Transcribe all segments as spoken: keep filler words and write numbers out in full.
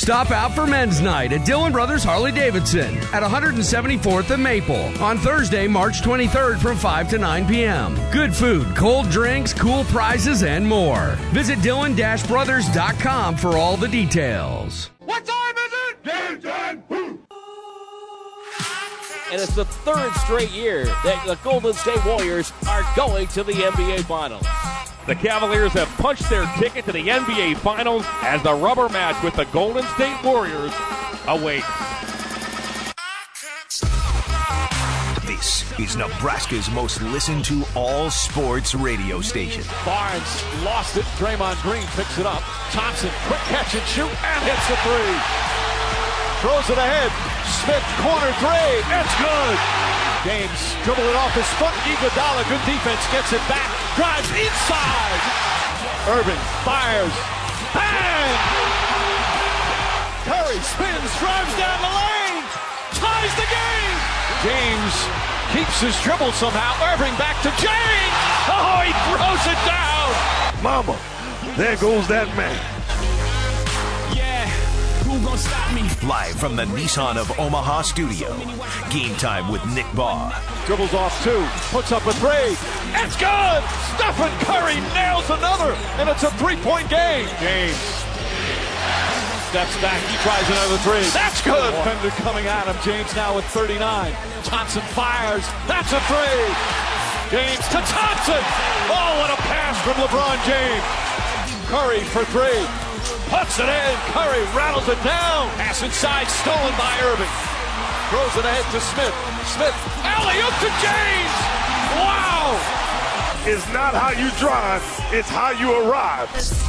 Stop out for men's night at Dillon Brothers Harley-Davidson at one seventy-fourth and Maple on Thursday, March twenty-third from five to nine p.m. Good food, cold drinks, cool prizes, and more. Visit Dillon Brothers dot com for all the details. What time is it? Game time! Woo! And it's the third straight year that the Golden State Warriors are going to the N B A Finals. The Cavaliers have punched their ticket to the N B A Finals as the rubber match with the Golden State Warriors awaits. This is Nebraska's most listened to all sports radio station. Barnes lost it. Draymond Green picks it up. Thompson, quick catch and shoot, and hits the three. Throws it ahead. Smith, corner three. It's good. James dribble it off his foot. Iguodala, good defense, gets it back. Drives inside. Irving fires. Bang! Curry spins, drives down the lane. Ties the game. James keeps his dribble somehow. Irving back to James. Oh, he throws it down. Mama, there goes that man. Live from the Nissan of Omaha studio. Game time with Nick Baugh. Dribbles off two, puts up a three. It's good! Stephen Curry nails another, and it's a three-point game. James steps back, he tries another three. That's good! Fender coming at him. James now with thirty-nine. Thompson fires. That's a three. James to Thompson. Oh, what a pass from LeBron James. Curry for three. Puts it in. Curry rattles it down. Pass inside, stolen by Irving. Throws it ahead to Smith. Smith, alley-oop to James. Wow. It's not how you drive, it's how you arrive.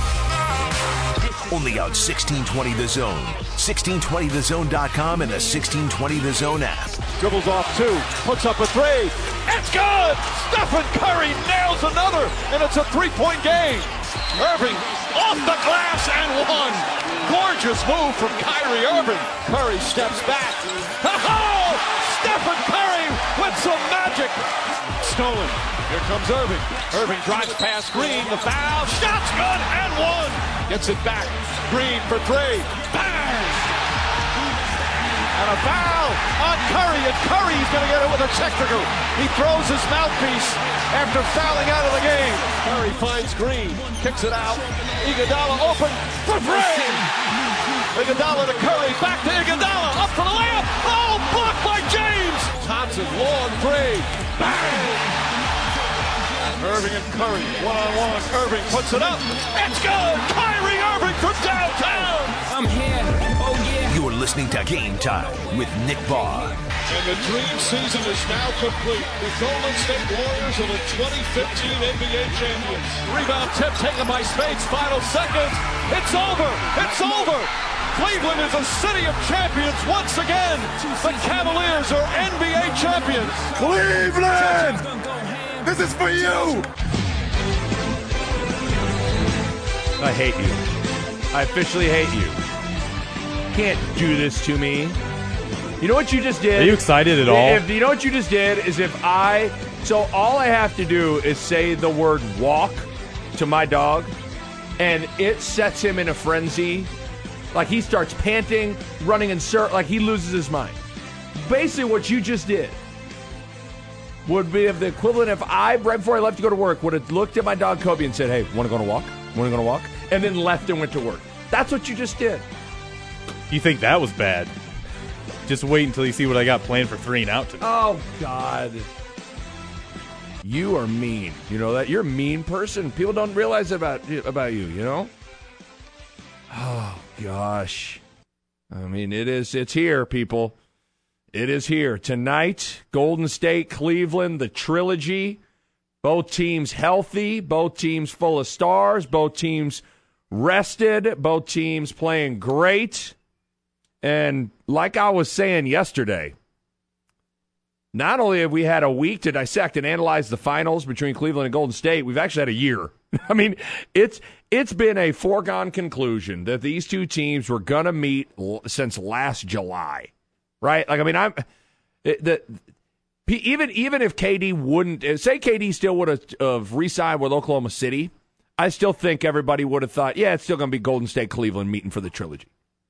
Only on sixteen twenty The Zone, sixteen twenty the zone dot com, and the sixteen twenty The Zone app. Dribbles off two, puts up a three. It's good. Stephen Curry nails another, and it's a three-point game. Irving off the glass and one. Gorgeous move from Kyrie Irving. Curry steps back. Oh! Stephen Curry with some magic. Stolen. Here comes Irving. Irving drives past Green. The foul. Shot's good and one. Gets it back. Green for three. Bang! And a foul on Curry, and Curry's going to get it with a technical. He throws his mouthpiece after fouling out of the game. Curry finds Green, kicks it out. Iguodala open for three. Iguodala to Curry, back to Iguodala, up for the layup. Oh, blocked by James. Thompson, long three. Bang! Irving and Curry, one-on-one. Irving puts it up. It's good. Kyrie Irving from downtown. I'm here. Oh, yeah. You're listening to Game Time with Nick Baugh. And the dream season is now complete. The Golden State Warriors are the twenty fifteen N B A champions. Rebound tip taken by Spades. Final seconds. It's over. It's over. Cleveland is a city of champions once again. The Cavaliers are N B A champions. Cleveland! This is for you! I hate you. I officially hate you. Can't do this to me. You know what you just did? Are you excited at all? If, you know what you just did is if I... So all I have to do is say the word walk to my dog, and it sets him in a frenzy. Like he starts panting, running in circles, like he loses his mind. Basically what you just did would be of the equivalent if I, right before I left to go to work, would have looked at my dog Kobe and said, hey, want to go on a walk? Want to go on a walk? And then left and went to work. That's what you just did. You think that was bad? Just wait until you see what I got planned for three and out today. Oh, God. You are mean. You know that? You're a mean person. People don't realize about, about you, you know? Oh, gosh. I mean, it is, it's here, people. It is here. Tonight, Golden State, Cleveland, the trilogy. Both teams healthy, both teams full of stars, both teams rested, both teams playing great. And like I was saying yesterday, not only have we had a week to dissect and analyze the finals between Cleveland and Golden State, we've actually had a year. I mean, it's it's been a foregone conclusion that these two teams were going to meet l- since last July. Right? Like, I mean, I'm the even even if K D wouldn't say K D still would have uh, re-signed with Oklahoma City, I still think everybody would have thought, yeah, it's still going to be Golden State Cleveland meeting for the trilogy.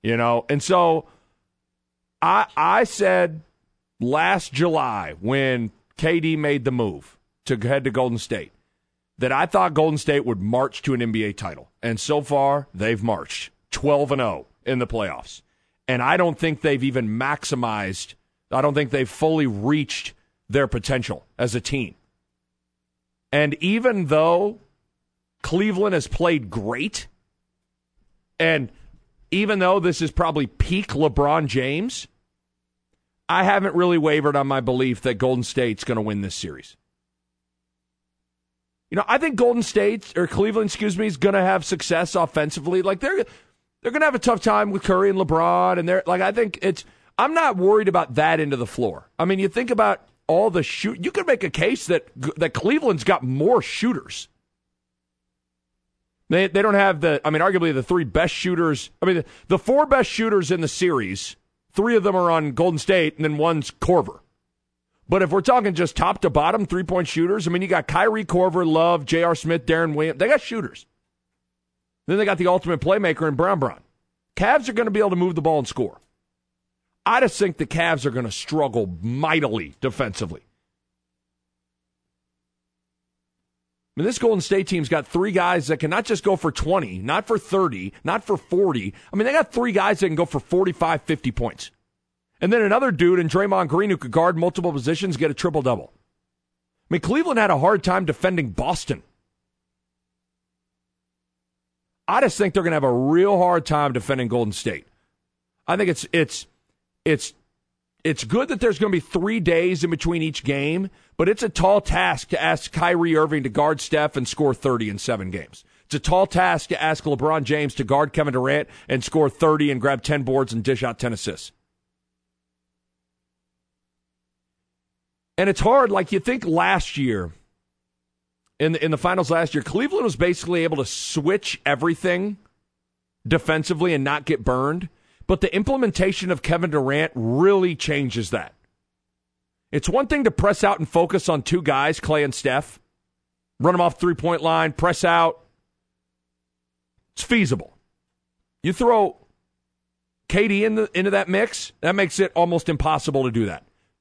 you know? And so I I said last July when K D made the move to head to Golden State that I thought Golden State would march to an N B A title. And so far, they've marched twelve and oh in the playoffs. And I don't think they've even maximized, I don't think they've fully reached their potential as a team. And even though Cleveland has played great, and even though this is probably peak LeBron James, I haven't really wavered on my belief that Golden State's going to win this series. You know, I think Golden State, or Cleveland, excuse me, is going to have success offensively. Like, they're they're going to have a tough time with Curry and LeBron, and they're like, I think it's, I'm not worried about that into the floor. I mean, you think about all the shoot, you could make a case that that Cleveland's got more shooters. They they don't have the, I mean, arguably the three best shooters. I mean, the, the four best shooters in the series, three of them are on Golden State, and then one's Korver. But if we're talking just top to bottom three-point shooters, I mean, you got Kyrie, Korver, Love, J R. Smith, Darren Williams. They got shooters. Then they got the ultimate playmaker in Brown Brown. Cavs are going to be able to move the ball and score. I just think the Cavs are going to struggle mightily defensively. I mean, this Golden State team's got three guys that can not just go for twenty, not for thirty, not for forty. I mean, they got three guys that can go for forty-five, fifty points. And then another dude in Draymond Green who could guard multiple positions, get a triple-double. I mean, Cleveland had a hard time defending Boston. I just think they're going to have a real hard time defending Golden State. I think it's it's it's it's good that there's going to be three days in between each game, but it's a tall task to ask Kyrie Irving to guard Steph and score thirty in seven games. It's a tall task to ask LeBron James to guard Kevin Durant and score thirty and grab ten boards and dish out ten assists. And it's hard, like you think last year, in the, in the finals last year, Cleveland was basically able to switch everything defensively and not get burned. But the implementation of Kevin Durant really changes that. It's one thing to press out and focus on two guys, Clay and Steph. Run them off three-point line, press out. It's feasible. You throw K D in the, into that mix, that makes it almost impossible to do that.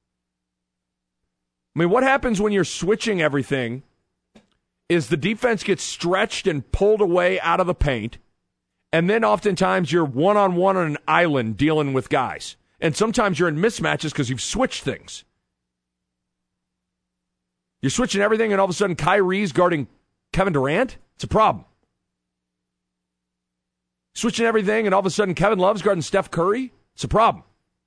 I mean, what happens when you're switching everything is the defense gets stretched and pulled away out of the paint, and then oftentimes you're one-on-one on an island dealing with guys. And sometimes you're in mismatches because you've switched things. You're switching everything, and all of a sudden Kyrie's guarding Kevin Durant? It's a problem. Switching everything, and all of a sudden Kevin Love's guarding Steph Curry? It's a problem.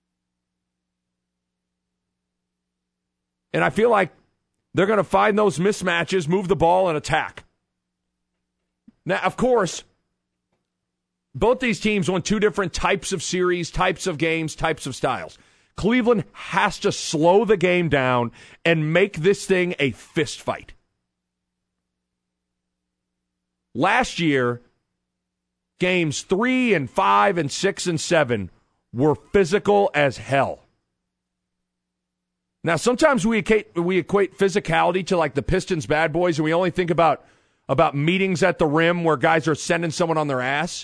And I feel like they're going to find those mismatches, move the ball, and attack. Now, of course, both these teams won two different types of series, types of games, types of styles. Cleveland has to slow the game down and make this thing a fist fight. Last year, games three and five and six and seven were physical as hell. Now, sometimes we equate, we equate physicality to like the Pistons bad boys, and we only think about, about meetings at the rim where guys are sending someone on their ass.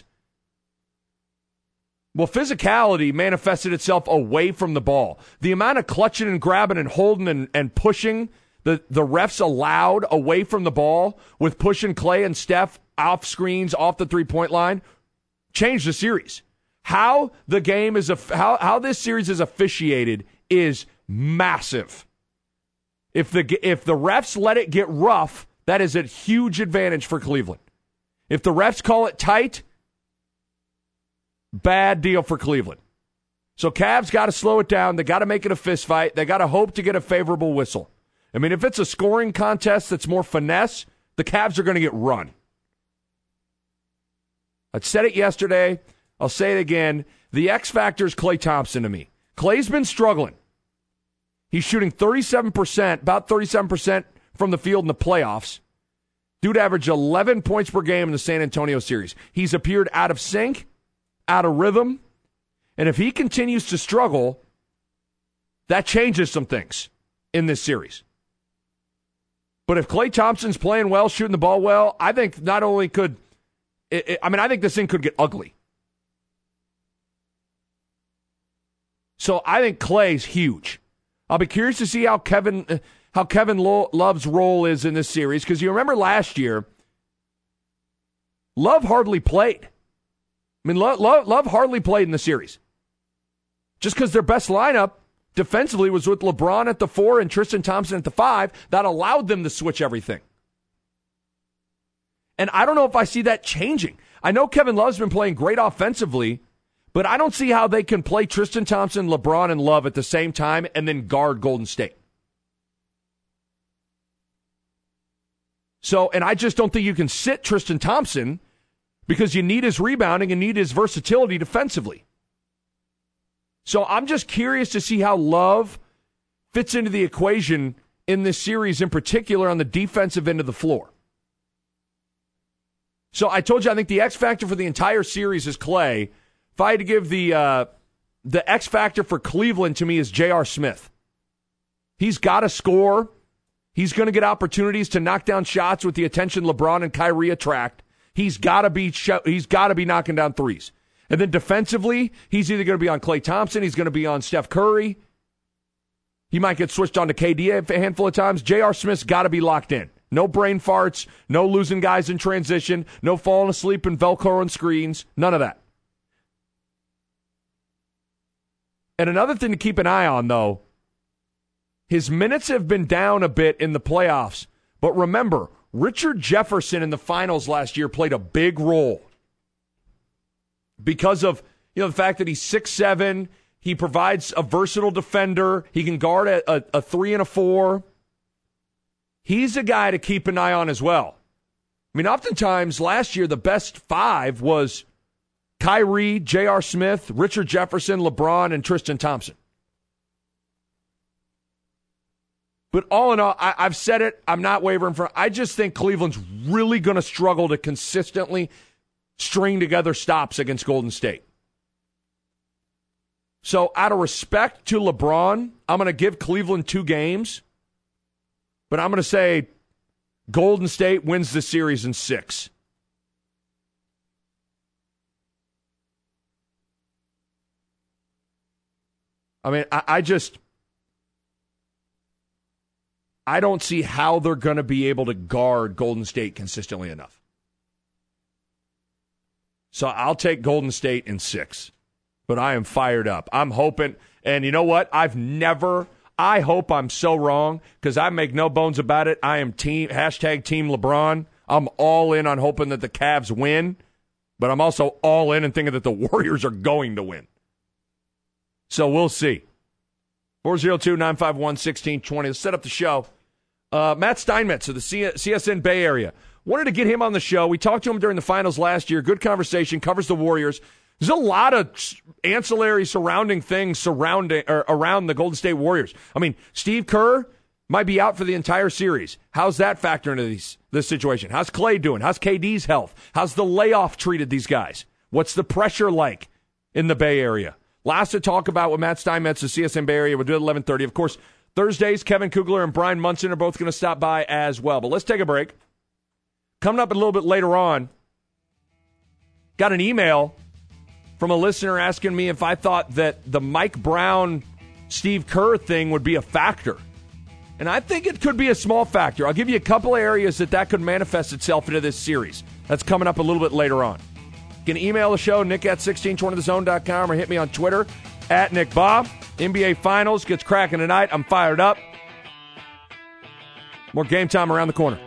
Well, physicality manifested itself away from the ball. The amount of clutching and grabbing and holding and, and pushing the, the refs allowed away from the ball with pushing Clay and Steph off screens, off the three-point line, changed the series. How the game is, how, how this series is officiated is massive. If the if the refs let it get rough, that is a huge advantage for Cleveland. If the refs call it tight, bad deal for Cleveland. So Cavs got to slow it down. They got to make it a fist fight. They got to hope to get a favorable whistle. I mean, if it's a scoring contest that's more finesse, the Cavs are going to get run. I said it yesterday. I'll say it again. The X factor is Klay Thompson to me. Klay's been struggling. He's shooting thirty-seven percent, about thirty-seven percent from the field in the playoffs. Dude averaged eleven points per game in the San Antonio series. He's appeared out of sync, out of rhythm, and if he continues to struggle, that changes some things in this series. But if Klay Thompson's playing well, shooting the ball well, I think not only could, it, it, I mean, I think this thing could get ugly. So I think Clay's huge. I'll be curious to see how Kevin how Kevin Lo- Love's role is in this series, because you remember last year, Love hardly played. I mean, Love, Love, Love hardly played in the series. Just because their best lineup defensively was with LeBron at the four and Tristan Thompson at the five, that allowed them to switch everything. And I don't know if I see that changing. I know Kevin Love's been playing great offensively, but I don't see how they can play Tristan Thompson, LeBron, and Love at the same time and then guard Golden State. So, and I just don't think you can sit Tristan Thompson because you need his rebounding and need his versatility defensively. So I'm just curious to see how Love fits into the equation in this series, in particular on the defensive end of the floor. So I told you I think the X factor for the entire series is Clay. If I had to give the uh, the X factor for Cleveland, to me, is J R. Smith. He's got to score. He's going to get opportunities to knock down shots with the attention LeBron and Kyrie attract. He's got to be sh- he's got to be knocking down threes. And then defensively, he's either going to be on Klay Thompson, he's going to be on Steph Curry. He might get switched on to K D a handful of times. J R. Smith's got to be locked in. No brain farts, no losing guys in transition, no falling asleep in Velcro and screens, none of that. And another thing to keep an eye on, though, his minutes have been down a bit in the playoffs. But remember, Richard Jefferson in the finals last year played a big role because of, you know, the fact that he's six seven, he provides a versatile defender, he can guard a, a, a three and a four. He's a guy to keep an eye on as well. I mean, oftentimes last year the best five was Kyrie, J R. Smith, Richard Jefferson, LeBron, and Tristan Thompson. But all in all, I, I've said it. I'm not wavering from. I just think Cleveland's really going to struggle to consistently string together stops against Golden State. So out of respect to LeBron, I'm going to give Cleveland two games. But I'm going to say Golden State wins the series in six. I mean, I, I just... I don't see how they're going to be able to guard Golden State consistently enough. So I'll take Golden State in six. But I am fired up. I'm hoping, and you know what? I've never, I hope I'm so wrong, because I make no bones about it. I am team, hashtag Team LeBron. I'm all in on hoping that the Cavs win, but I'm also all in and thinking that the Warriors are going to win. So we'll see. four oh two, nine five one, one six two zero. Let's set up the show. Uh, Matt Steinmetz of the C- CSN Bay Area. Wanted to get him on the show. We talked to him during the finals last year. Good conversation. Covers the Warriors. There's a lot of ancillary surrounding things surrounding or around the Golden State Warriors. I mean, Steve Kerr might be out for the entire series. How's that factor into these, this situation? How's Clay doing? How's K D's health? How's the layoff treated these guys? What's the pressure like in the Bay Area? Lots to talk about with Matt Steinmetz of C S N Bay Area. We'll do it at eleven thirty. Of course, Thursdays, Kevin Kugler and Brian Munson are both going to stop by as well. But let's take a break. Coming up a little bit later on, got an email from a listener asking me if I thought that the Mike Brown, Steve Kerr thing would be a factor. And I think it could be a small factor. I'll give you a couple areas that that could manifest itself into this series. That's coming up a little bit later on. You can email the show, nick at sixteen twenty the zone dot com, or hit me on Twitter, at Nick Bob. N B A Finals gets cracking tonight. I'm fired up. More Game Time around the corner.